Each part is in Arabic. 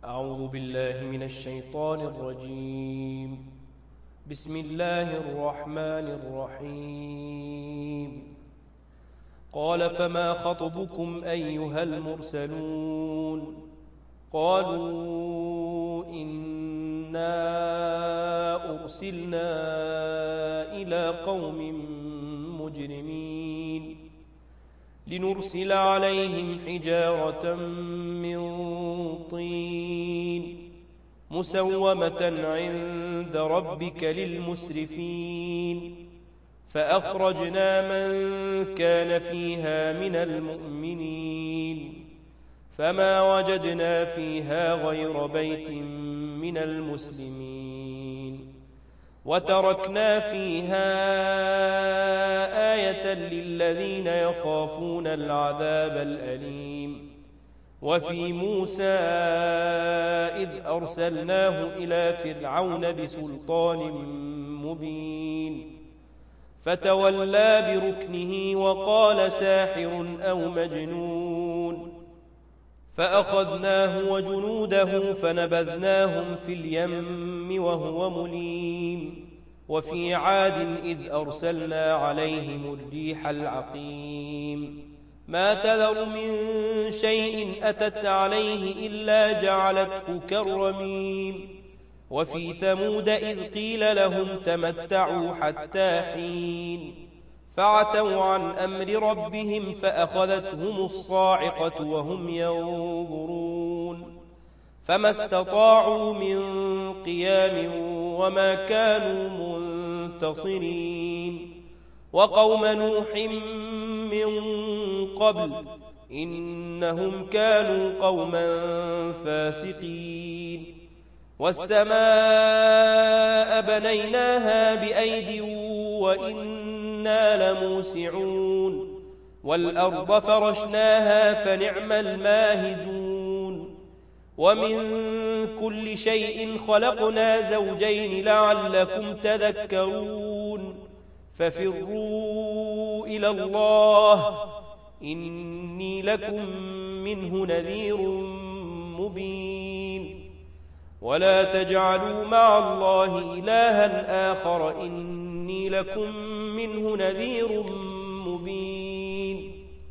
أعوذ بالله من الشيطان الرجيم. بسم الله الرحمن الرحيم. قال فما خطبكم أيها المرسلون؟ قالوا إنا أرسلنا إلى قوم مجرمين لنرسل عليهم حجارة من طين مسومة عند ربك للمسرفين فأخرجنا من كان فيها من المؤمنين فما وجدنا فيها غير بيت من المسلمين وتركنا فيها آية للذين يخافون العذاب الأليم. وفي موسى إذ أرسلناه إلى فرعون بسلطان مبين فتولى بركنه وقال ساحر أو مجنون فأخذناه وجنوده فنبذناهم في اليم وهو مليم. وفي عاد إذ أرسلنا عليهم الريح العقيم ما تذر من شيء أتت عليه إلا جعلته كالرميم. وفي ثمود إذ قيل لهم تمتعوا حتى حين فعتوا عن أمر ربهم فأخذتهم الصاعقة وهم ينظرون فما استطاعوا من قيام وما كانوا منتصرين. وقوم نوح من قبل إنهم كانوا قوما فاسقين. والسماء بنيناها بأيد وإنا لموسعون والأرض فرشناها فنعم الماهدون. ومن كل شيء خلقنا زوجين لعلكم تذكرون. ففروا إلى الله إني لكم منه نذير مبين. ولا تجعلوا مع الله إلها آخر إني لكم منه نذير مبين.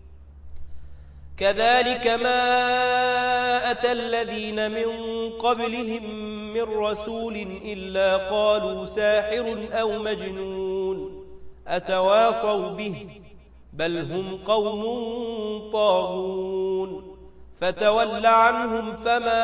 كذلك ما أتى الذين من قبلهم من رسول إلا قالوا ساحر أو مجنون أتواصوا به بل هم قوم طاغون. فتول عنهم فما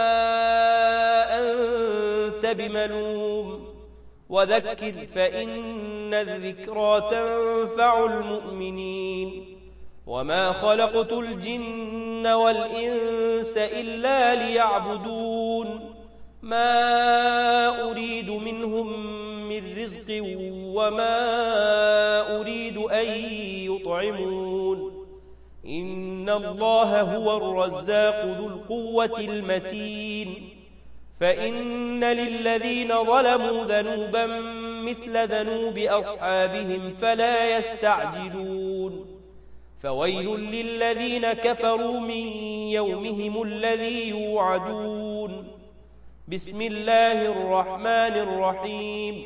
أنت بملوم وذكر فإن الذكرى تنفع المؤمنين. وما خلقت الجن والإنس إلا ليعبدون ما أريد منهم من رزق وما أريد أن يطعمون إن الله هو الرزاق ذو القوة المتين. فإن للذين ظلموا ذنوبا مثل ذنوب أصحابهم فلا يستعجلون. فويل للذين كفروا من يومهم الذي يوعدون. بسم الله الرحمن الرحيم.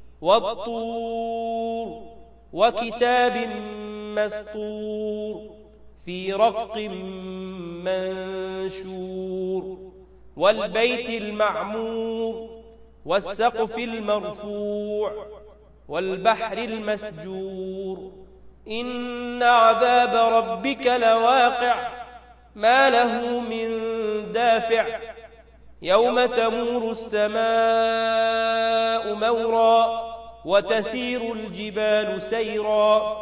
والطور وكتاب مسطور في رق منشور والبيت المعمور والسقف المرفوع والبحر المسجور. إن عذاب ربك لواقع ما له من دافع يوم تمور السماء مورا وتسير الجبال سيرا.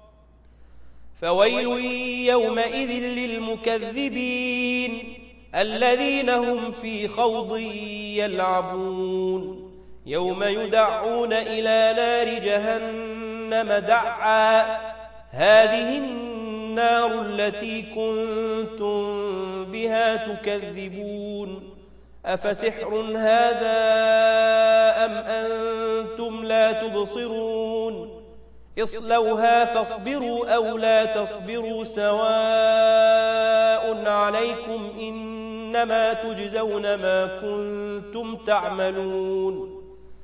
فويل يومئذ للمكذبين الذين هم في خوض يلعبون. يوم يدعون إلى نار جهنم دعا هذه النار التي كنتم بها تكذبون. أفسحر هذا أم أنتم لا تبصرون؟ اصلوها فاصبروا أو لا تصبروا سواء عليكم إنما تجزون ما كنتم تعملون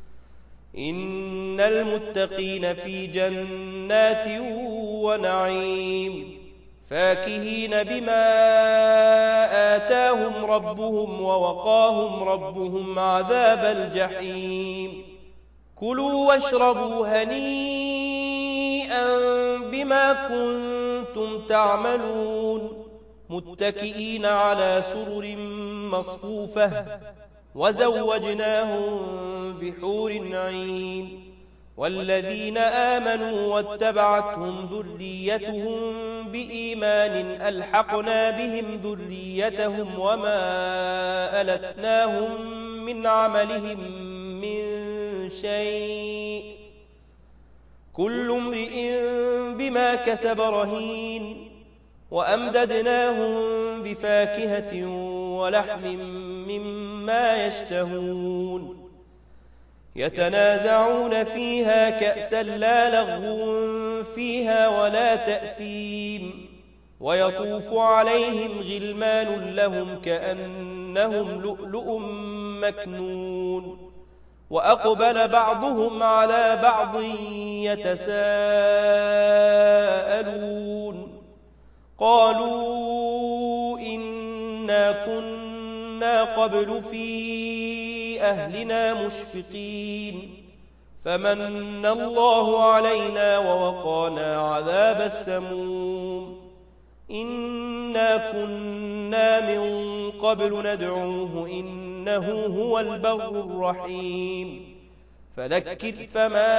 إن المتقين في جنات ونعيم فاكهين بما آتاهم ربهم ووقاهم ربهم عذاب الجحيم كلوا واشربوا هنيئا بما كنتم تعملون متكئين على سرر مصفوفة وزوجناهم بحور عين والذين آمنوا واتبعتهم ذريتهم بإيمان ألحقنا بهم ذريتهم وما ألتناهم من عملهم من شيء كل امرئ بما كسب رهين وأمددناهم بفاكهة ولحم مما يشتهون يتنازعون فيها كأسا لا لغو فيها ولا تأثيم ويطوف عليهم غلمان لهم كأنهم لؤلؤ مكنون وأقبل بعضهم على بعض يتساءلون قالوا إنا كنا قبل في أهلنا مشفقين فمن الله علينا ووقانا عذاب السموم إنا كنا من قبل ندعوه إنه هو البر الرحيم فذكر فما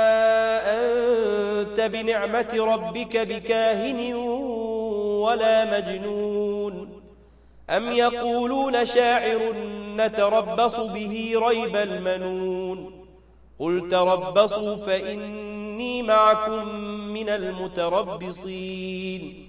أنت بنعمة ربك بكاهن ولا مجنون أم يقولون شاعر نتربص به ريب المنون قل تربصوا فإني معكم من المتربصين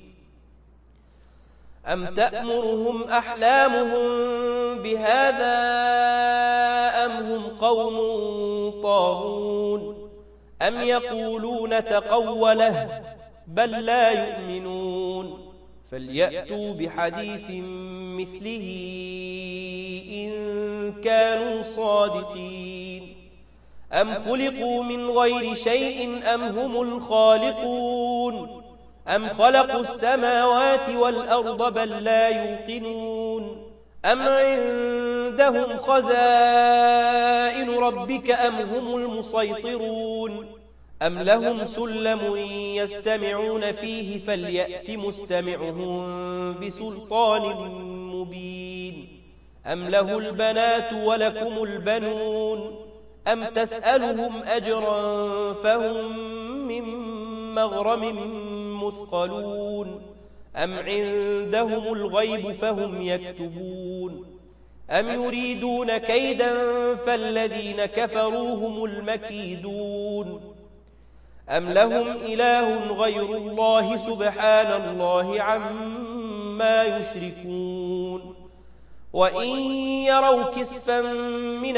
أم تأمرهم أحلامهم بهذا أم هم قوم طاغون أم يقولون تقوله بل لا يؤمنون فليأتوا بحديث مثله إن كانوا صادقين أم خلقوا من غير شيء أم هم الخالقون أم خلقوا السماوات والأرض بل لا يوقنون أم عندهم خزائن ربك أم هم المسيطرون أم لهم سلم يستمعون فيه فليأت مستمعهم بسلطان مبين أم له البنات ولكم البنون أم تسألهم أجرا فهم من مغرم مثقلون أم عندهم الغيب فهم يكتبون أم يريدون كيدا فالذين كفروا هم المكيدون أم لهم إله غير الله سبحان الله عما يشركون وإن يروا كسفا من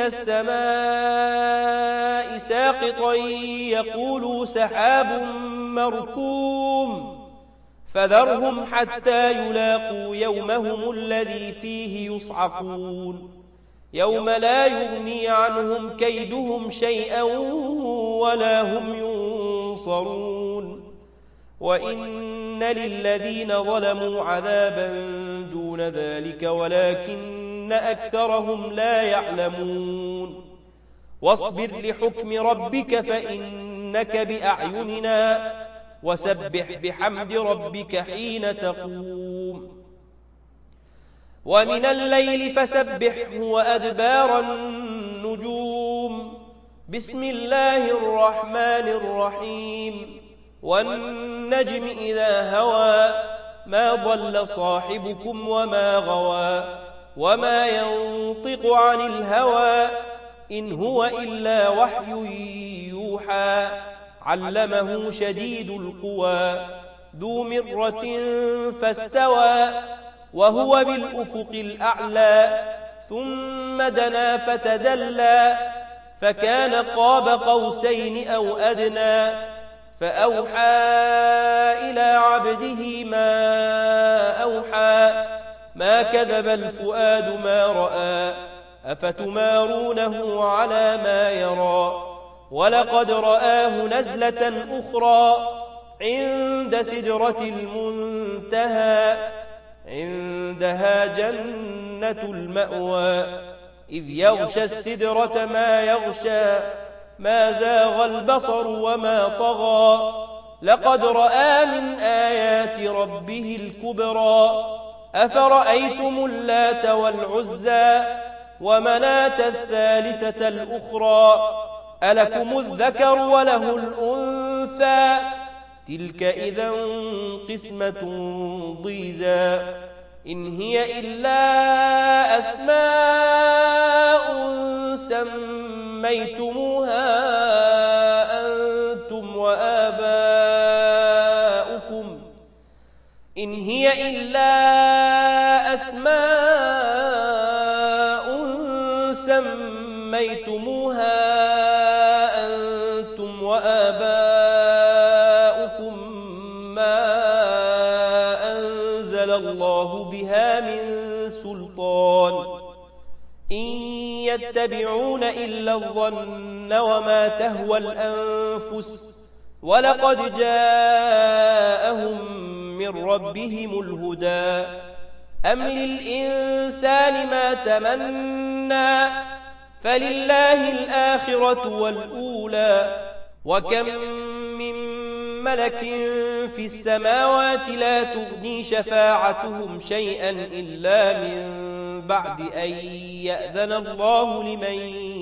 السماء ساقطا يقولوا سحاب مركوم فذرهم حتى يلاقوا يومهم الذي فيه يصعقون يوم لا يغني عنهم كيدهم شيئا ولا هم ينصرون وإن للذين ظلموا عذابا دون ذلك ولكن أكثرهم لا يعلمون واصبر لحكم ربك فإنك بأعيننا وسبح بحمد ربك حين تقوم ومن الليل فسبحه وأدبار النجوم بسم الله الرحمن الرحيم والنجم إذا هوى ما ضل صاحبكم وما غوى وما ينطق عن الهوى إن هو إلا وحي يوحى علمه شديد القوى ذو مرة فاستوى وهو بالأفق الأعلى ثم دنا فتدلى فكان قاب قوسين أو أدنى فأوحى إلى عبده ما أوحى ما كذب الفؤاد ما رأى أفتمارونه على ما يرى ولقد رآه نزلة أخرى عند سدرة المنتهى عندها جنة المأوى إذ يغشى السدرة ما يغشى ما زاغ البصر وما طغى لقد رأى من آيات ربه الكبرى أفرأيتم اللات والعزى ومناة الثالثة الأخرى ألكم الذكر وله الأنثى تلك إذا قسمة ضيزى إن هي إلا أسماء سميتموها أنتم وآباؤكم إن هي إلا أسماء سميتموها أنتم وآباؤكم ما أنزل الله بها من سلطان إن يتبعون إلا الظن وما تهوى الأنفس ولقد جاءهم من ربهم الهدى أم للإنسان ما تمنى فلله الآخرة والأولى وكم من ملك في السماوات لا تغني شفاعتهم شيئا إلا من بعد أن يأذن الله لمن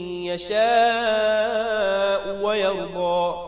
يشاء ويرضى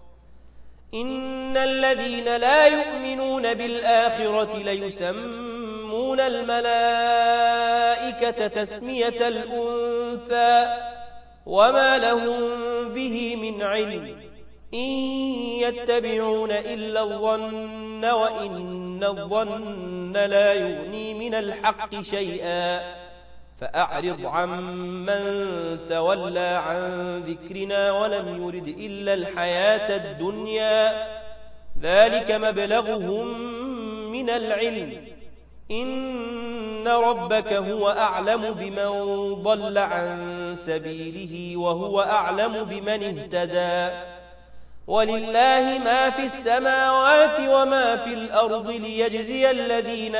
إن الذين لا يؤمنون بالآخرة ليسمون الملائكة تسمية الأنثى وما لهم به من علم إن يتبعون إلا الظن وإن الظن لا يغني من الحق شيئا فأعرض عمن تولى عن ذكرنا ولم يرد إلا الحياة الدنيا ذلك مبلغهم من العلم إن ربك هو أعلم بمن ضل عن سبيله وهو أعلم بمن اهتدى ولله ما في السماوات وما في الأرض ليجزي الذين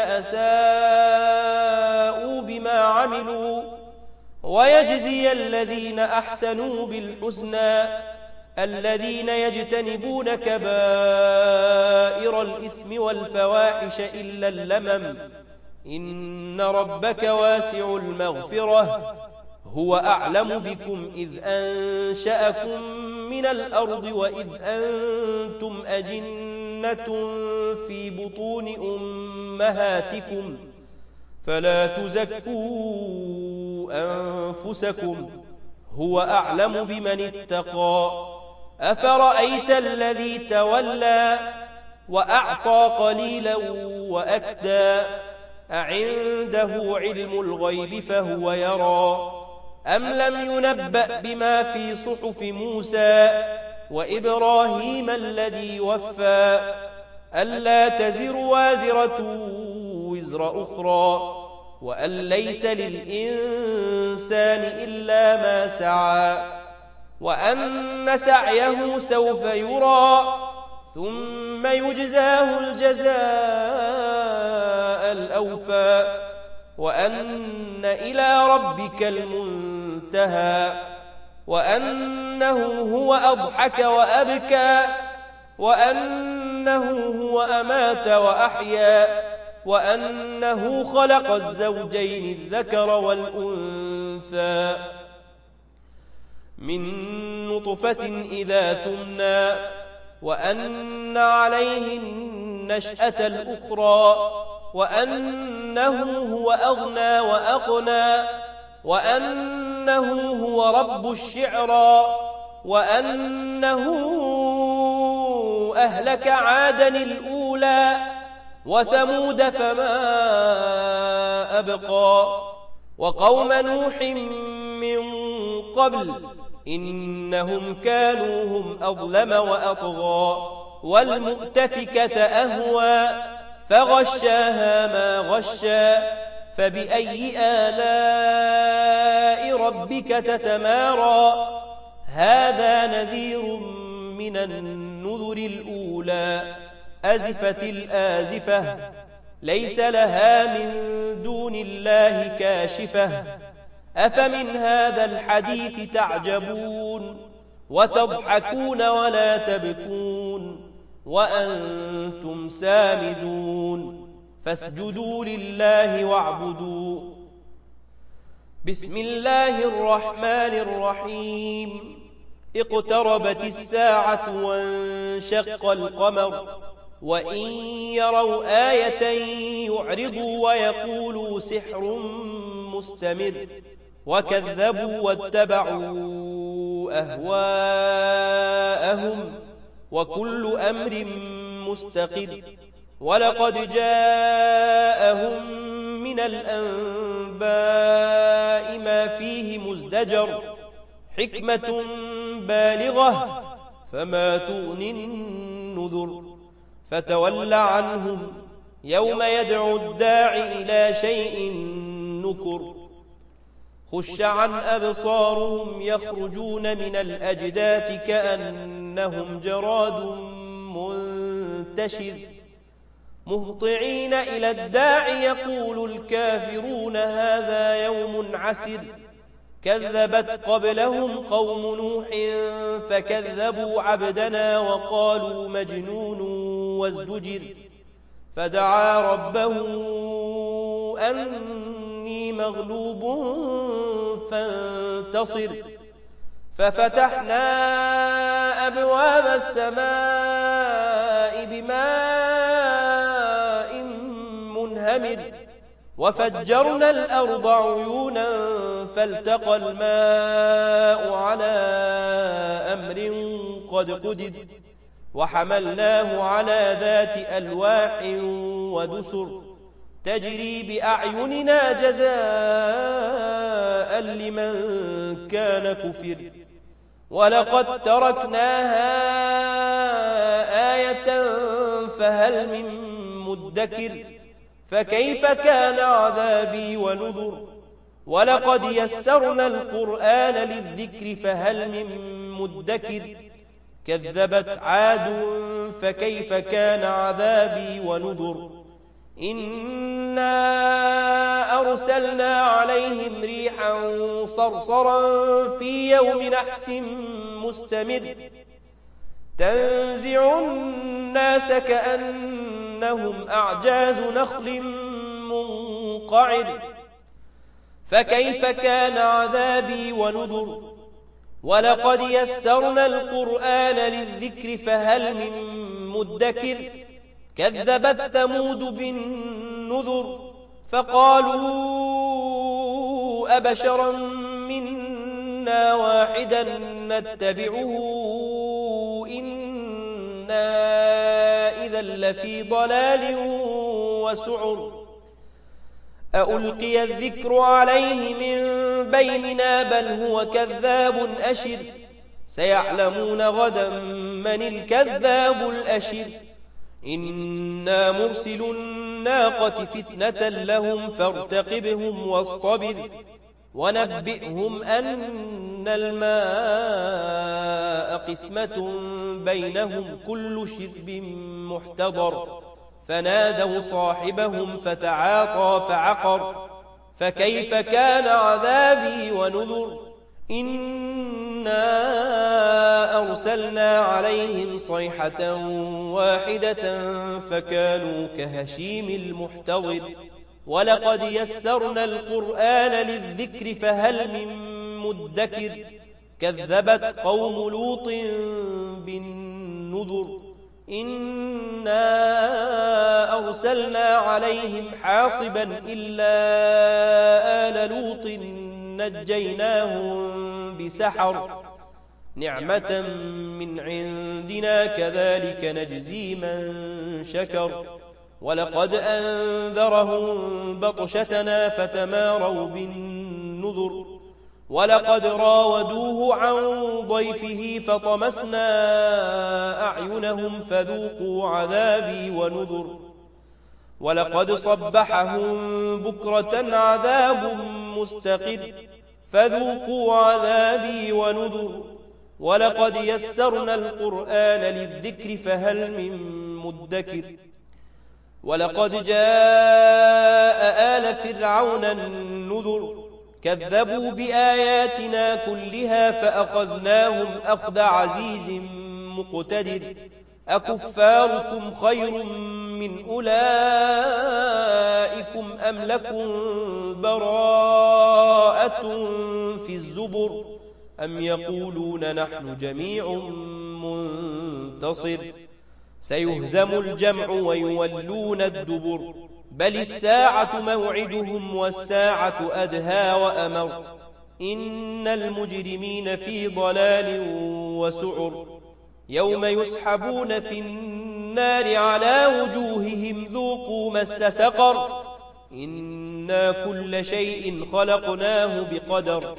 أساءوا بما عملوا ويجزي الذين أحسنوا بالحسنى الذين يجتنبون كبائر الإثم والفواحش إلا اللمم إن ربك واسع المغفرة هو أعلم بكم إذ أنشأكم من الأرض وإذ أنتم أجنة في بطون أمهاتكم فلا تزكوا أنفسكم هو أعلم بمن اتقى أفرأيت الذي تولى وأعطى قليلا وأكدى أعنده علم الغيب فهو يرى أم لم ينبأ بما في صحف موسى وإبراهيم الذي وفى ألا تزر وازرة وزر أخرى وأن ليس للإنسان إلا ما سعى وأن سعيه سوف يرى ثم يجزاه الجزاء الأوفى وأن إلى ربك المنتهى وأنه هو أضحك وأبكى وأنه هو أمات وأحيا وأنه خلق الزوجين الذكر والأنثى من نطفة إذا تمنى وأن عليه النشأة الأخرى وأنه هو أغنى وأقنى وأنه هو رب الشعرى وأنه أهلك عادا الأولى وثمود فما أبقى وقوم نوح من قبل إنهم كانوا هم أظلم وأطغى والمؤتفكة أهوى فغشاها ما غشى فبأي آلاء ربك تتمارى هذا نذير من النذر الأولى أزفت الآزفة ليس لها من دون الله كاشفة أفمن هذا الحديث تعجبون وتضحكون ولا تبكون وأنتم سامدون فاسجدوا لله واعبدوا بسم الله الرحمن الرحيم اقتربت الساعة وانشق القمر وإن يروا آية يعرضوا ويقولوا سحر مستمر وكذبوا واتبعوا أهواءهم وكل أمر مستقر ولقد جاءهم من الأنباء ما فيه مزدجر حكمة بالغة فما تغني النذر فتول عنهم يوم يدعو الداعي إلى شيء نكر خش عن أبصارهم يخرجون من الأجداث كأنهم جراد منتشر مهطعين إلى الداعي يقول الكافرون هذا يوم عسر كذبت قبلهم قوم نوح فكذبوا عبدنا وقالوا مجنون وازدجر فدعا ربه أني مغلوب فانتصر ففتحنا أبواب السماء بماء منهمر وفجرنا الأرض عيونا فالتقى الماء على أمر قد قدر وحملناه على ذات ألواح ودسر تجري بأعيننا جزاء لمن كان كفر ولقد تركناها آية فهل من مدكر فكيف كان عذابي ونذر ولقد يسرنا القرآن للذكر فهل من مدكر كذبت عاد فكيف كان عذابي ونذر إنا أرسلنا عليهم ريحا صرصرا في يوم نحس مستمر تنزع الناس كأنهم أعجاز نخل منقعر فكيف كان عذابي ونذر ولقد يسرنا القرآن للذكر فهل من مدكر كذبت ثمود بالنذر فقالوا أبشرا منا واحدا نتبعه إنا إذا لفي ضلال وسعر أألقي الذكر عليه من بيننا بل هو كذاب أشر سيعلمون غدا من الكذاب الأشر إنا مرسل الناقة فتنة لهم فارتقبهم واصطبر ونبئهم أن الماء قسمة بينهم كل شرب محتضر فنادوا صاحبهم فتعاطى فعقر فكيف كان عذابي ونذر إنا أرسلنا عليهم صيحة واحدة فكانوا كهشيم المحتضر ولقد يسرنا القرآن للذكر فهل من مدكر كذبت قوم لوط بالنذر إنا أرسلنا عليهم حاصبا إلا آل لوط نجيناهم بسحر نعمة من عندنا كذلك نجزي من شكر ولقد أنذرهم بطشتنا فتماروا بالنذر ولقد راودوه عن ضيفه فطمسنا أعينهم فذوقوا عذابي ونذر ولقد صبحهم بكرة عذاب مستقر فذوقوا عذابي ونذر ولقد يسرنا القرآن للذكر فهل من مدكر ولقد جاء آل فرعون النذر كذبوا بآياتنا كلها فأخذناهم أخذ عزيز مقتدر أكفاركم خير من أولئكم أم لكم براءة في الزبر أم يقولون نحن جميع منتصر سيهزم الجمع ويولون الدبر بل الساعة موعدهم والساعة أدهى وأمر إن المجرمين في ضلال وسعر يوم يسحبون في النار على وجوههم ذوقوا مس سقر إنا كل شيء خلقناه بقدر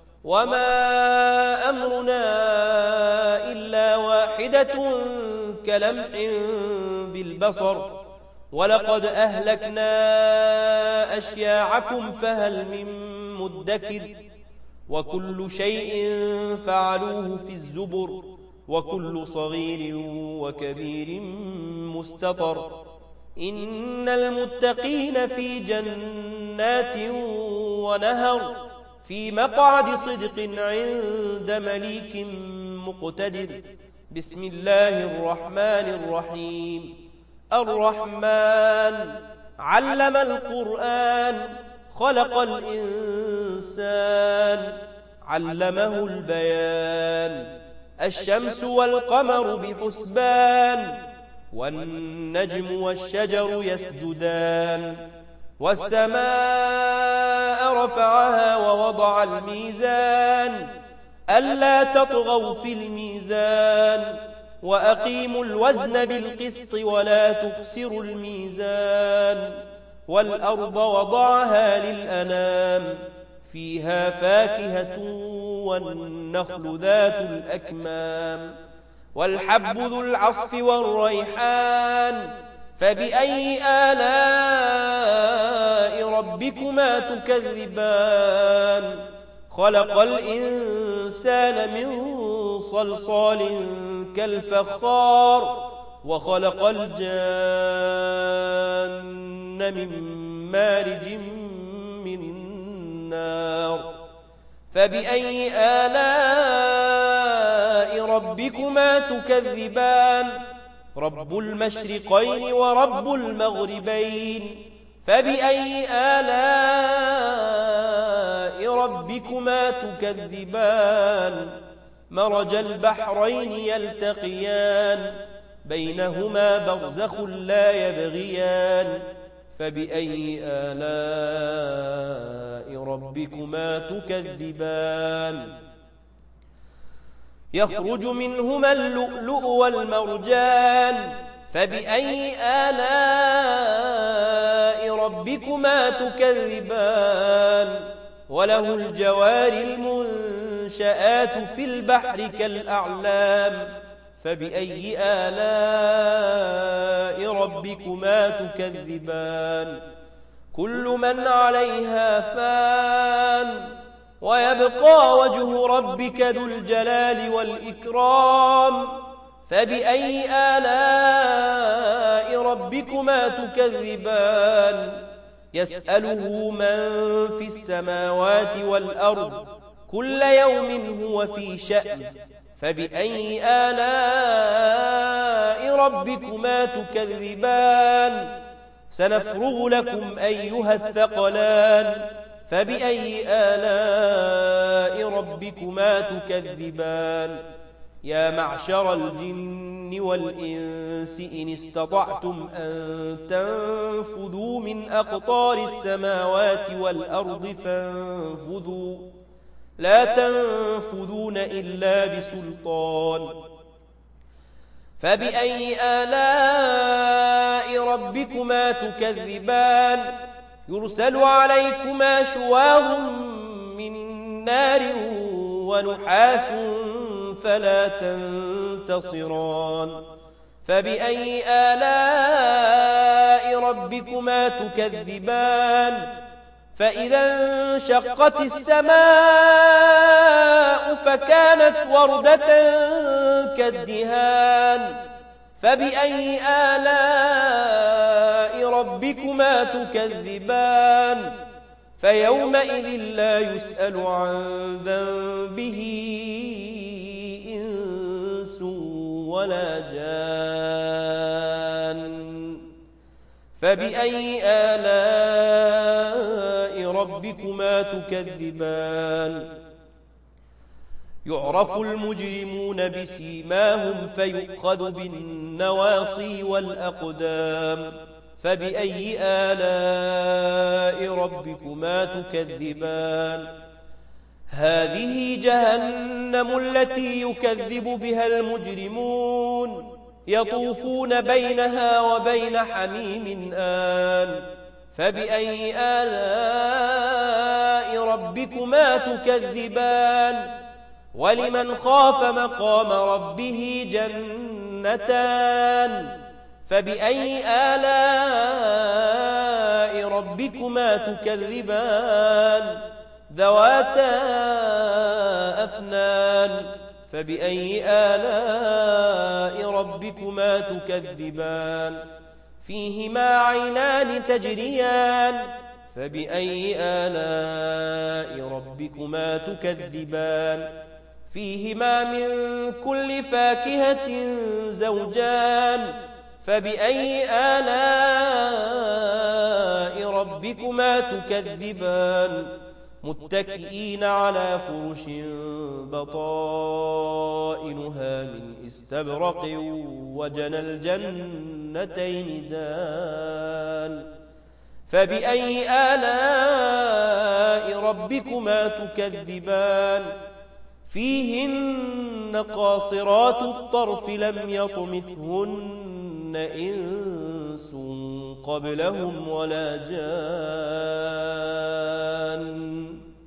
وما أمرنا إلا واحدة كلمح بالبصر ولقد أهلكنا أشياعكم فهل من مدكر وكل شيء فعلوه في الزبر وكل صغير وكبير مستطر إن المتقين في جنات ونهر في مقعد صدق عند مليك مقتدر بسم الله الرحمن الرحيم الرحمن علم القرآن خلق الإنسان علمه البيان الشمس والقمر بحسبان والنجم والشجر يسجدان والسماء رفعها ووضع الميزان ألا تطغوا في الميزان وأقيموا الوزن بالقسط ولا تخسروا الميزان والأرض وضعها للأنام فيها فاكهة والنخل ذات الأكمام والحب ذو العصف والريحان فبأي آلاء ربكما تكذبان خلق الإنسان من صلصال كالفخار وخلق الجان من مارج من نار فبأي آلاء ربكما تكذبان رب المشرقين ورب المغربين فبأي آلاء ربكما تكذبان مرج البحرين يلتقيان بينهما برزخ لا يبغيان فبأي آلاء ربكما تكذبان يخرج منهما اللؤلؤ والمرجان فبأي آلاء ربكما تكذبان وله الجوار المنشآت في البحر كالأعلام فبأي آلاء ربكما تكذبان كل من عليها فان ويبقى وجه ربك ذو الجلال والإكرام فبأي آلاء ربكما تكذبان يسأله من في السماوات والأرض كل يوم هو في شأن فبأي آلاء ربكما تكذبان سنفرغ لكم أيها الثقلان فبأي آلاء ربكما تكذبان يا معشر الجن والإنس إن استطعتم أن تنفذوا من أقطار السماوات والأرض فانفذوا لا تنفذون إلا بسلطان فبأي آلاء ربكما تكذبان يرسل عليكما شواظ من نار ونحاس فلا تنتصران فبأي آلاء ربكما تكذبان فإذا انشقت السماء فكانت وردة كالدهان فبأي آلاء ربكما تكذبان فيومئذ لا يسأل عن ذنبه إنس ولا جان فبأي آلاء ربكما تكذبان يعرف المجرمون بسيماهم فيؤخذ بالنواصي والأقدام فبأي آلاء ربكما تكذبان هذه جهنم التي يكذب بها المجرمون يطوفون بينها وبين حميم آن فبأي آلاء ربكما تكذبان ولمن خاف مقام ربه جنتان فبأي آلاء ربكما تكذبان ذواتا أفنان فبأي آلاء ربكما تكذبان فيهما عينان تجريان فبأي آلاء ربكما تكذبان فيهما من كل فاكهة زوجان فبأي آلاء ربكما تكذبان متكئين على فرش بطائنها من استبرق وجنى الجنتين دان فبأي آلاء ربكما تكذبان فيهن قاصرات الطرف لم يطمثهن إنس قبلهم ولا جان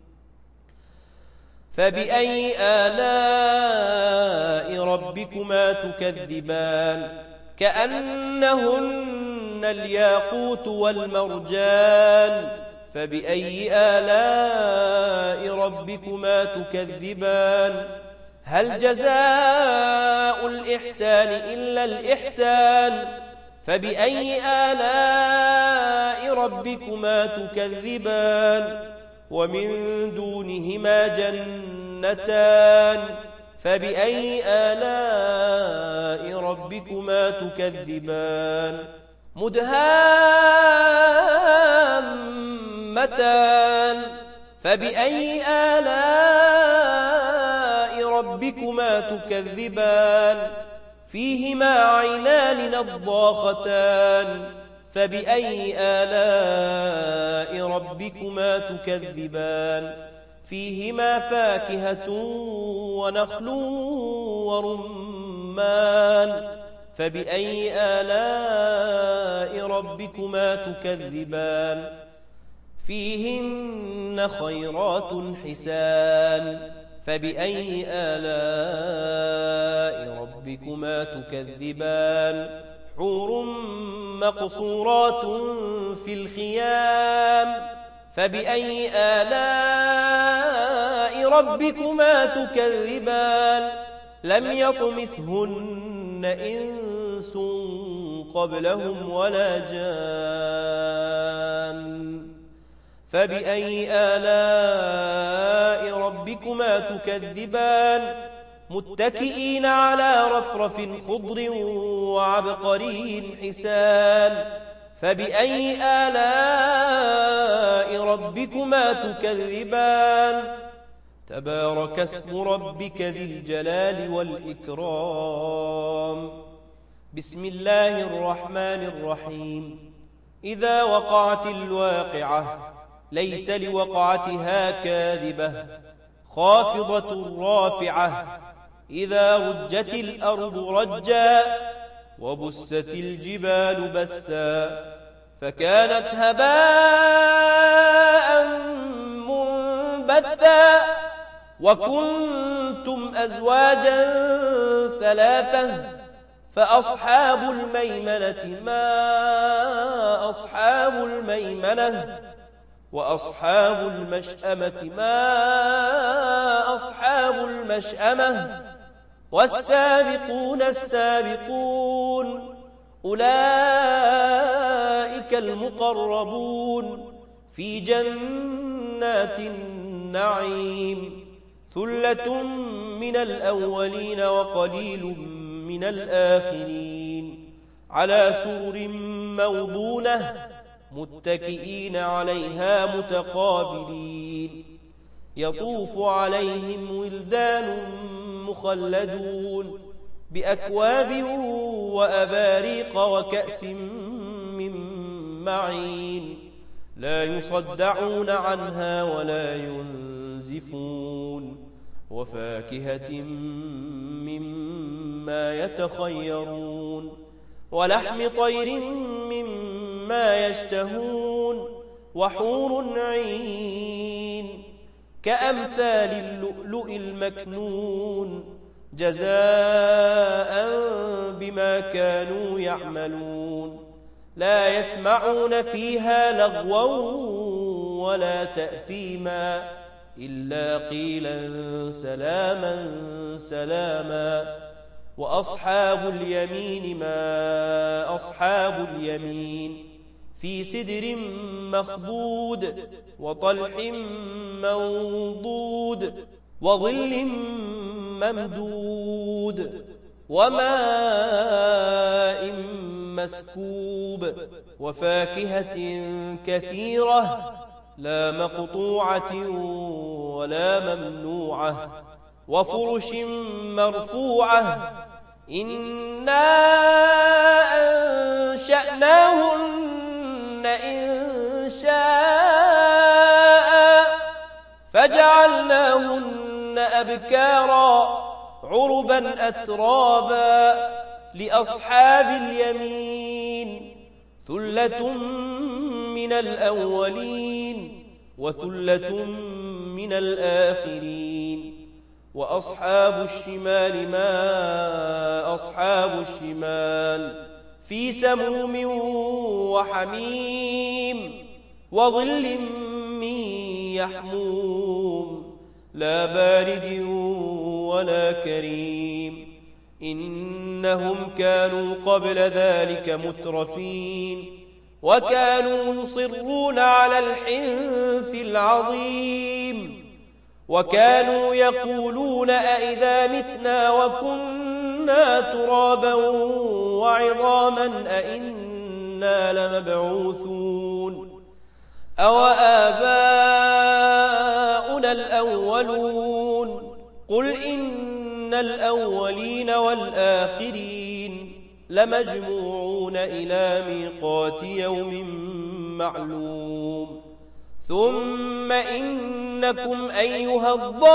فبأي آلاء ربكما تكذبان كأنهن الياقوت والمرجان فبأي آلاء ربكما تكذبان هل جزاء الإحسان إلا الإحسان فبأي آلاء ربكما تكذبان ومن دونهما جنتان فبأي آلاء ربكما تكذبان مدهامتان فبأي آلاء ربكما تكذبان فيهما عينان نضاختان فبأي آلاء ربكما تكذبان فيهما فاكهة ونخل ورمان فبأي آلاء ربكما تكذبان فيهن خيرات حسان فبأي آلاء ربكما تكذبان حور مقصورات في الخيام فبأي آلاء ربكما تكذبان لم يطمثهن إنس قبلهم ولا جان فبأي آلاء ربكما تكذبان متكئين على رفرف خضر وعبقري حسان فبأي آلاء ربكما تكذبان تبارك اسم ربك ذي الجلال والإكرام بسم الله الرحمن الرحيم إذا وقعت الواقعة ليس لوقعتها كاذبة خافضة رافعة إذا رجت الأرض رجا وبست الجبال بسا فكانت هباء منبثا وكنتم أزواجا ثلاثة فأصحاب الميمنة ما أصحاب الميمنة وأصحاب المشأمة ما أصحاب المشأمة والسابقون السابقون أولئك المقربون في جنات النعيم ثلة من الأولين وقليل من الآخرين على سرر موضونة متكئين عليها متقابلين يطوف عليهم ولدان مخلدون بأكواب وأباريق وكأس من معين لا يصدعون عنها ولا ينزفون وفاكهة مما يتخيرون ولحم طير مما يشتهون وحور عين كأمثال اللؤلؤ المكنون جزاء بما كانوا يعملون لا يسمعون فيها لغوا ولا تأثيما إلا قيلا سلاما سلاما وأصحاب اليمين ما أصحاب اليمين في سدر مخبود وطلح منضود وظل ممدود وماء مسكوب وفاكهة كثيرة لا مقطوعة ولا ممنوعة وفرش مرفوعة إنا أنشأناهن إنشاء فجعلناهن أبكارا عربا أترابا لأصحاب اليمين ثلة من الأولين وثلة من الآخرين وأصحاب الشمال ما أصحاب الشمال في سموم وحميم وظل من يحموم لا بارد ولا كريم إنهم كانوا قبل ذلك مترفين وكانوا يصرون على الحنث العظيم وكانوا يقولون أئذا متنا وكنا ترابا وعظاما أئنا لمبعوثون أوآباؤنا الأولون قل إن الأولين والآخرين لمجموعون إلى ميقات يوم معلوم ثم إنكم أيها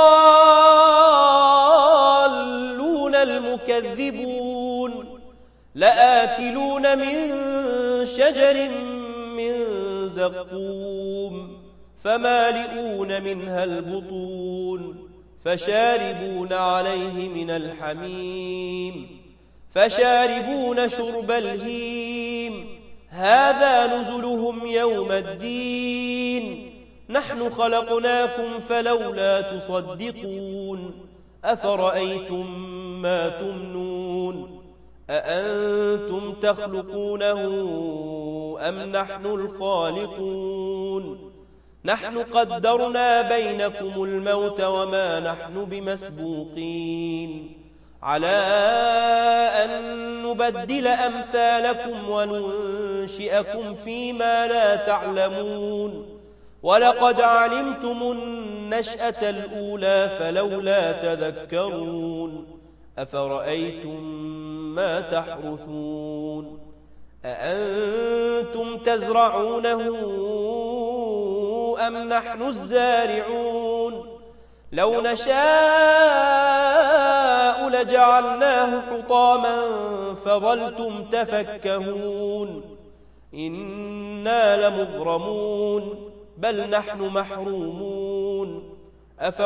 الضالون المكذبون لآكلون من شجر من زقوم فمالئون منها البطون فشاربون عليه من الحميم فشاربون شرب الهيم هذا نزلهم يوم الدين نحن خلقناكم فلولا تصدقون أفرأيتم ما تمنون أأنتم تخلقونه أم نحن الخالقون نحن قدرنا بينكم الموت وما نحن بمسبوقين على أن نبدل أمثالكم وننشئكم فيما لا تعلمون ولقد علمتم النشأة الأولى فلولا تذكرون أفرأيتم ما تحرثون أأنتم تزرعونه أم نحن الزارعون لو نشاء لجعلناه حطاما فظلتم تفكهون إنا لمغرمون بل نحن محرومون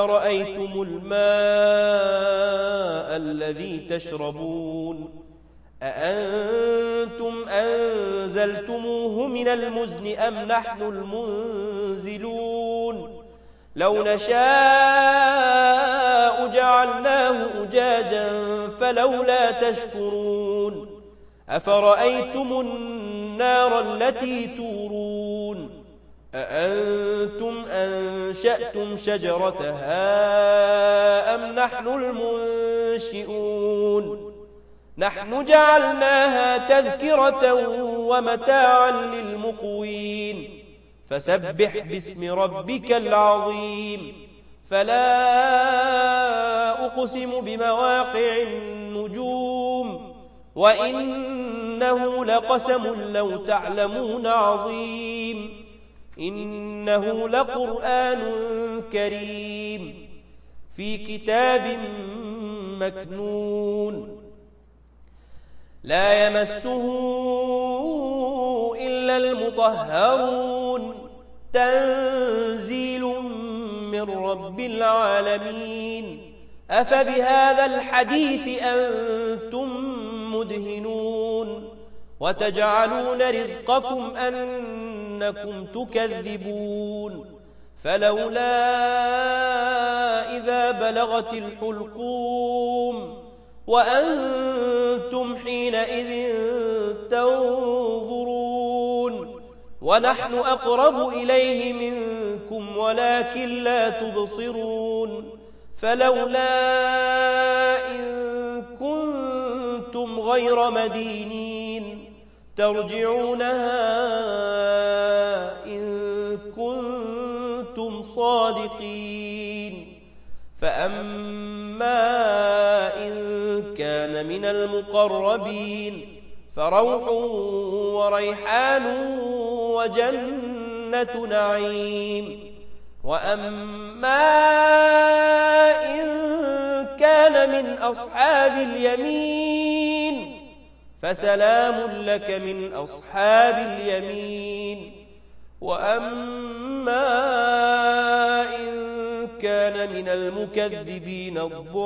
أفرأيتم الماء الذي تشربون أأنتم أنزلتموه من المزن أم نحن المنزلون لو نشاء جعلناه أجاجا فلولا تشكرون أفرأيتم النار التي تورون أأنتم أنشأتم شجرتها أم نحن المنشئون نحن جعلناها تذكرة ومتاعا للمقوين فسبح باسم ربك العظيم فلا أقسم بمواقع النجوم وإنه لقسم لو تعلمون عظيم إنه لقرآن كريم في كتاب مكنون لا يمسه إلا المطهرون تنزيل من رب العالمين أفبهذا الحديث أنتم مدهنون وتجعلون رزقكم أنكم تكذبون فلولا إذا بلغت الحلقوم وأنتم حينئذ تنظرون ونحن أقرب إليه منكم ولكن لا تبصرون فلولا إن كنتم غير مدينين ترجعونها إن كنتم صادقين فأما إن كان من المقربين فروح وريحان وجنة نعيم وأما إن كان من أصحاب اليمين فسلام لك من أصحاب اليمين وأما إن كان من المكذبين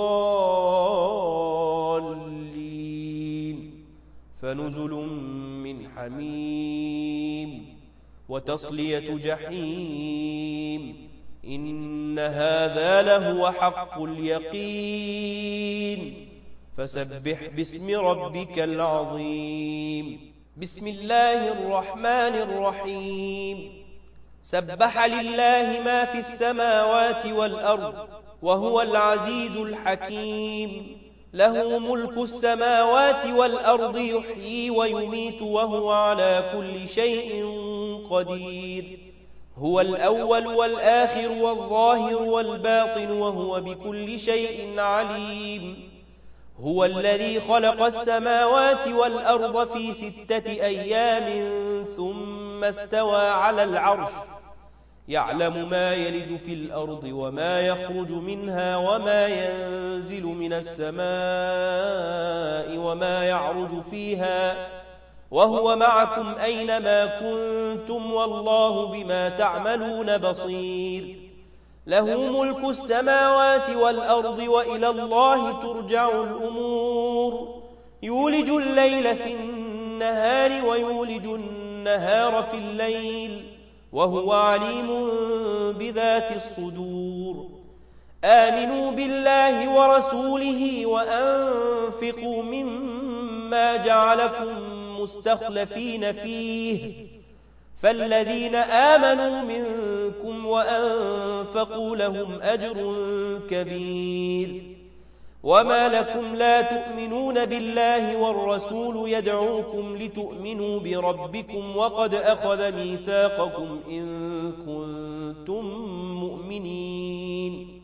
الضالين فنزل من حميم وتصلية جحيم إن هذا لهو حق اليقين فسبح باسم ربك العظيم بسم الله الرحمن الرحيم سبح لله ما في السماوات والأرض وهو العزيز الحكيم له ملك السماوات والأرض يحيي ويميت وهو على كل شيء قدير هو الأول والآخر والظاهر والباطن وهو بكل شيء عليم هو الذي خلق السماوات والأرض في 6 أيام ثم استوى على العرش يعلم ما يلج في الأرض وما يخرج منها وما ينزل من السماء وما يعرج فيها وهو معكم أينما كنتم والله بما تعملون بصير له ملك السماوات والأرض وإلى الله ترجع الأمور يولج الليل في النهار ويولج النهار في الليل وهو عليم بذات الصدور آمنوا بالله ورسوله وأنفقوا مما جعلكم مستخلفين فيه فالذين آمنوا منكم وأنفقوا لهم أجر كبير وما لكم لا تؤمنون بالله والرسول يدعوكم لتؤمنوا بربكم وقد أخذ ميثاقكم إن كنتم مؤمنين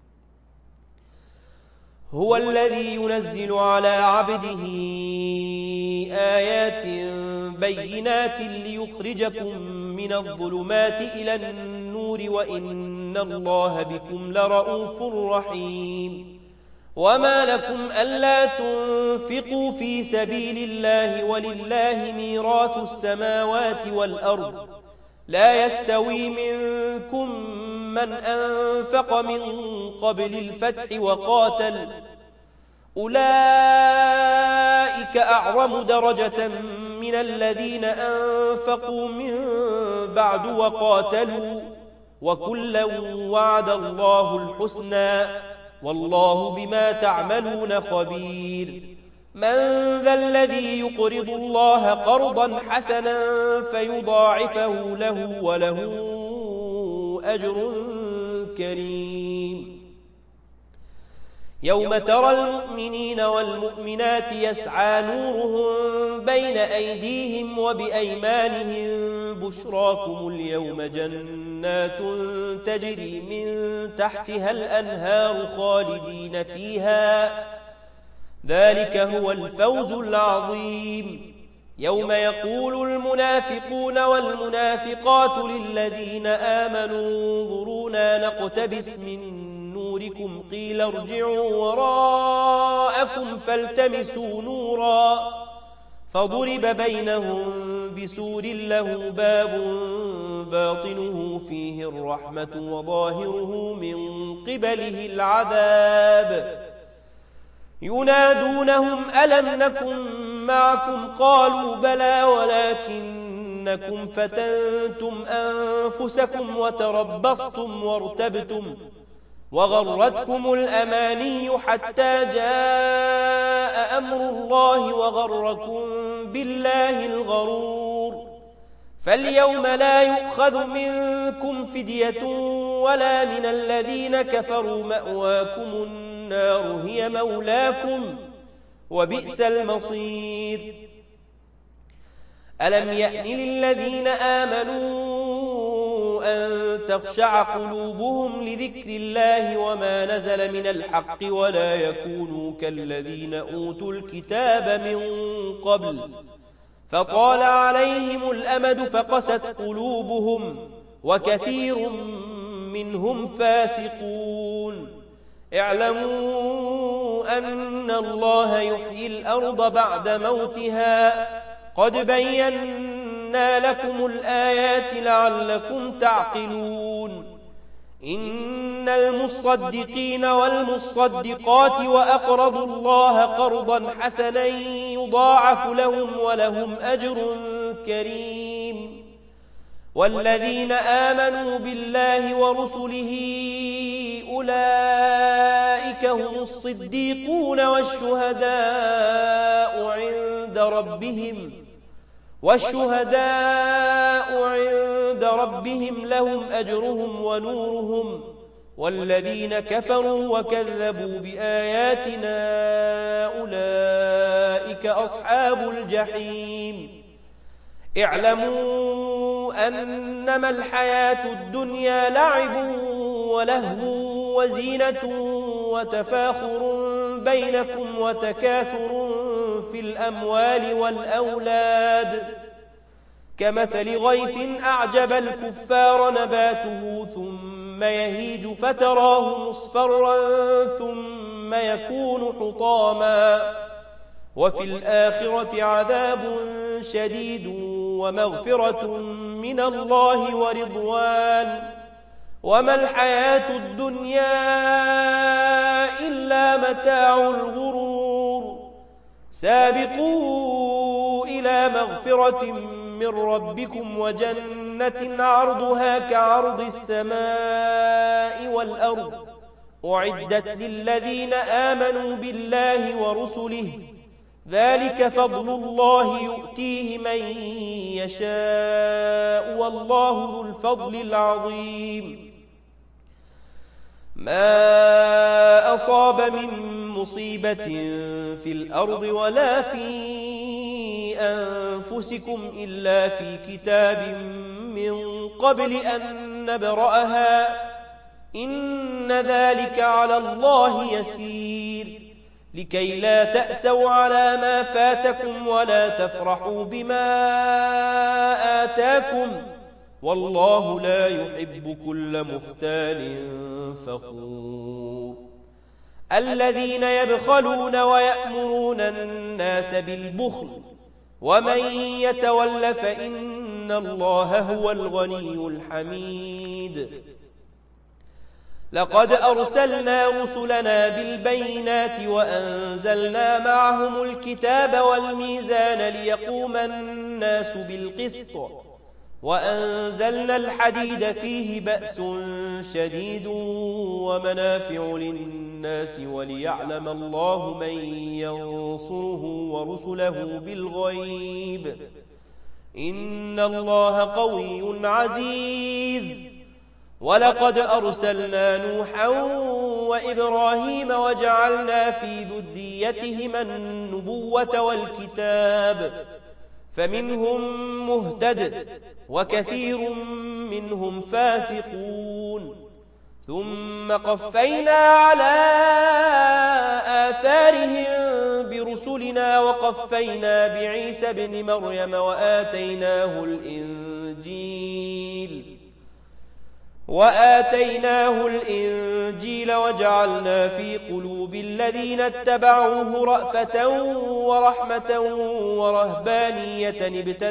هو الذي ينزل على عبده آيات بينات ليخرجكم من الظلمات إلى النور وإن الله بكم لرؤوف رحيم وما لكم ألا تنفقوا في سبيل الله ولله ميراث السماوات والأرض لا يستوي منكم من أنفق من قبل الفتح أولئك أعظم درجة من الذين أنفقوا من بعد وقاتلوا وكلا وعد الله الحسنى والله بما تعملون خبير من ذا الذي يقرض الله قرضا حسنا فيضاعفه له وله أجر كريم يوم ترى المؤمنين والمؤمنات يسعى نورهم بين أيديهم وبأيمانهم بشراكم اليوم جنات تجري من تحتها الأنهار خالدين فيها ذلك هو الفوز العظيم يوم يقول المنافقون والمنافقات للذين آمنوا انظرونا نقتبس من نوركم قيل ارجعوا وراءكم فالتمسوا نورا فضرب بينهم بسور له باب باطنه فيه الرحمة وظاهره من قبله العذاب ينادونهم ألم نكن معكم قالوا بلى ولكنكم فتنتم أنفسكم وتربصتم وارتبتم وغرتكم الأماني حتى جاء أمر الله وغركم بالله الغرور فاليوم لا يؤخذ منكم فدية ولا من الذين كفروا مأواكم النار هي مولاكم وبئس المصير ألم يأن للذين آمنوا أن تخشع قلوبهم لذكر الله وما نزل من الحق ولا يكونوا كالذين أوتوا الكتاب من قبل فطال عليهم الأمد فقست قلوبهم وكثير منهم فاسقون اعلموا أن الله يحيي الأرض بعد موتها قد بينا لكم الآيات لعلكم تعقلون إن المصدقين والمصدقات وأقرضوا الله قرضا حسنا يضاعف لهم ولهم أجر كريم والذين آمنوا بالله ورسله أولئك هم الصديقون والشهداء عند ربهم لهم أجرهم ونورهم والذين كفروا وكذبوا بآياتنا أولئك أصحاب الجحيم اعلموا أنما الحياة الدنيا لعب ولهو وزينة وتفاخر بينكم وتكاثر في الأموال والأولاد كمثل غيث أعجب الكفار نباته ثم يهيج فتراه مصفرا ثم يكون حطاما وفي الآخرة عذاب شديد ومغفرة من الله ورضوان وما الحياة الدنيا إلا متاع الغرور سابقوا إلى مغفرة من ربكم وجنة عرضها كعرض السماء والأرض أعدت للذين آمنوا بالله ورسله ذلك فضل الله يؤتيه من يشاء والله ذو الفضل العظيم ما أصاب من مصيبة في الأرض ولا في أنفسكم إلا في كتاب من قبل أن نبرأها إن ذلك على الله يسير لكي لا تأسوا على ما فاتكم ولا تفرحوا بما آتاكم والله لا يحب كل مختال فخور الذين يبخلون ويأمرون الناس بالبخل ومن يتول فإن الله هو الغني الحميد لقد أرسلنا رسلنا بالبينات وأنزلنا معهم الكتاب والميزان ليقوم الناس بالقسط وأنزلنا الحديد فيه بأس شديد ومنافع للناس وليعلم الله من ينصره ورسله بالغيب إن الله قوي عزيز. ولقد أرسلنا نوحا وإبراهيم وجعلنا في ذريتهما النبوة والكتاب فمنهم مهتد وكثير منهم فاسقون ثم قفينا على آثارهم برسلنا وقفينا بعيسى ابن مريم وآتيناه الإنجيل وجعلنا في قلوب الذين اتبعوه رأفة ورحمة ورهبانية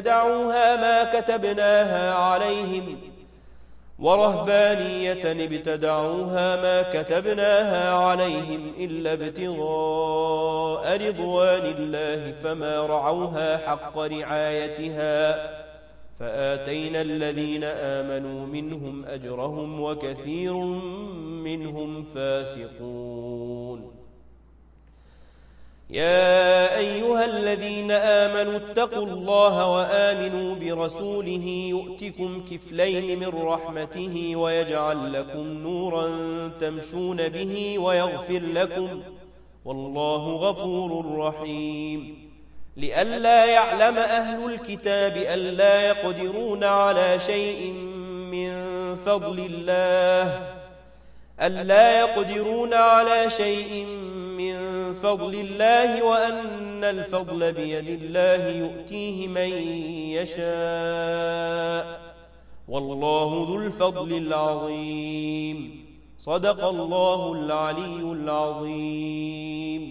ابتدعوها ما كتبناها عليهم إلا ابتغاء رضوان الله فما رعوها حق رعايتها فآتينا الذين آمنوا منهم أجرهم وكثير منهم فاسقون. يا أيها الذين آمنوا اتقوا الله وآمنوا برسوله يؤتكم كفلين من رحمته ويجعل لكم نورا تمشون به ويغفر لكم والله غفور رحيم. لئلا يعلم أهل الكتاب ألا يقدرون على شيء من فضل الله وأن الفضل بيد الله يؤتيه من يشاء والله ذو الفضل العظيم. صدق الله العلي العظيم.